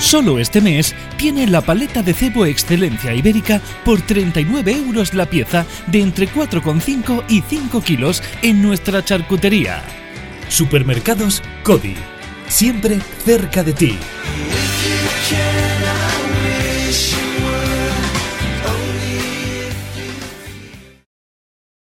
Solo este mes tiene la paleta de cebo Excelencia Ibérica por 39 € la pieza de entre 4,5 y 5 kilos en nuestra charcutería. Supermercados Cody, siempre cerca de ti.